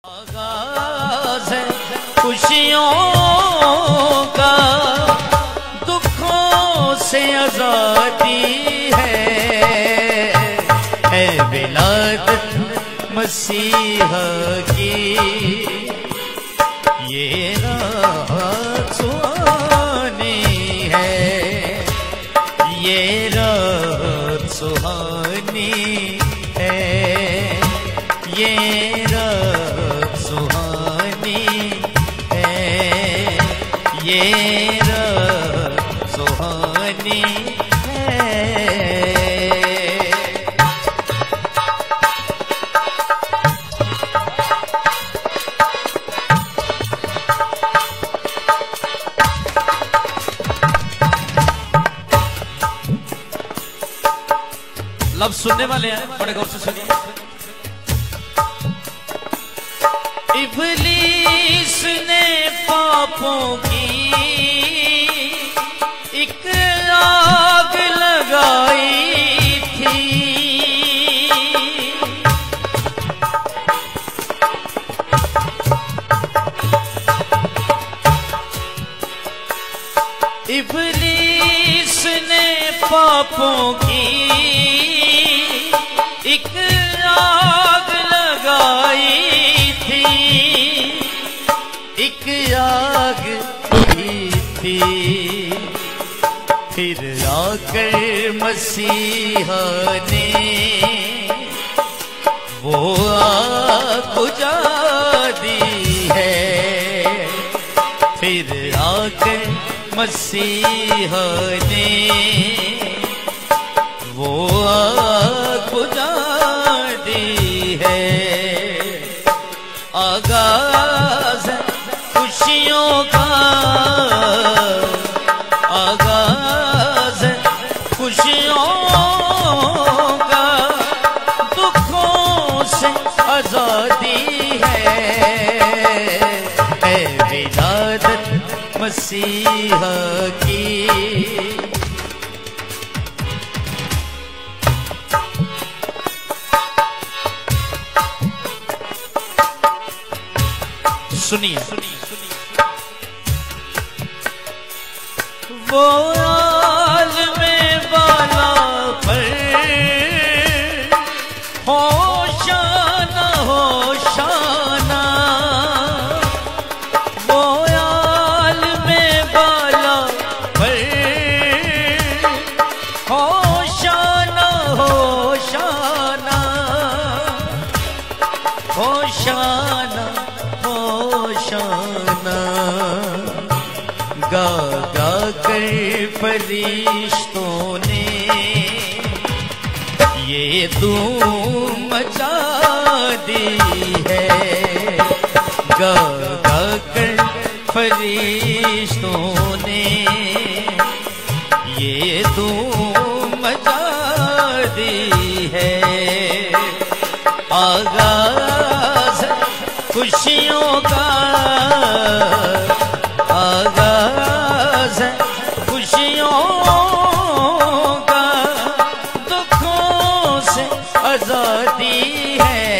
आगाज़ है खुशियों का, दुखों से आजादी है विलादत मसीहा की। ये रात सुहानी है, ये रात सुहानी है, ये रात सुहानी है, ये रात सुहानी है। लफ्ज़ सुनने वाले हैं, बड़े गौर से सुनिए। इब्लीस ने पापों की एक आग लगाई थी, इब्लीस ने पापों की एक आग लगाई थी, एक आग की थी। फिर आकर मसीहा ने वो आग बुझा दी है। फिर आकर मसीहा ने वो आग बुझा दी है। आगाज़ है खुशियों का, आगाज़ है खुशियों का, दुखों से आजादी है विलादत मसीहा की। सुनिए वो आलमे वाला पर होशाना होशाना, वो आलमे वाला पर होशाना होशाना, होशाना होशाना, गा गा कर फरिश्तों ने ये धूम मचा दी है। गा गा कर फरिश्तों ने ये धूम मचा दी है। आगाज़ खुशियों का, आगाज़ है खुशियों का, दुखों से आजादी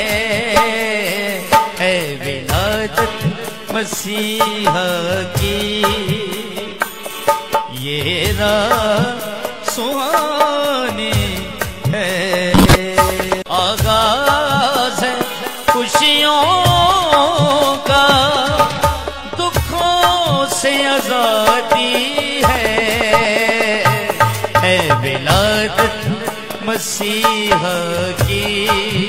है विलादत मसीहा की। ये रात सुहानी है, आगाज़ है खुशियों का, दुखों से आजादी है विलादत मसीहा की।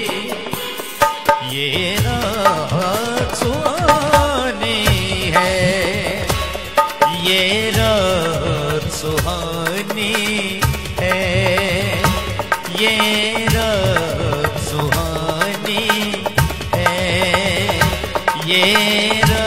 ये रात सुहानी है, ये रात सुहानी है, ये रात सुहानी है, ये